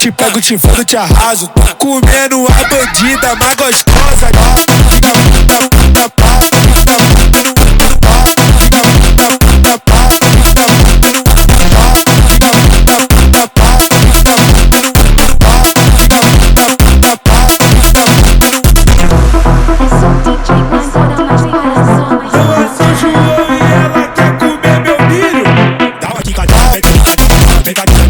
te pego, te fodo, te arraso. Tá comendo a bandida mais gostosa. Eu sou João e ela quer comer meu milho. Dá uma quicadinha,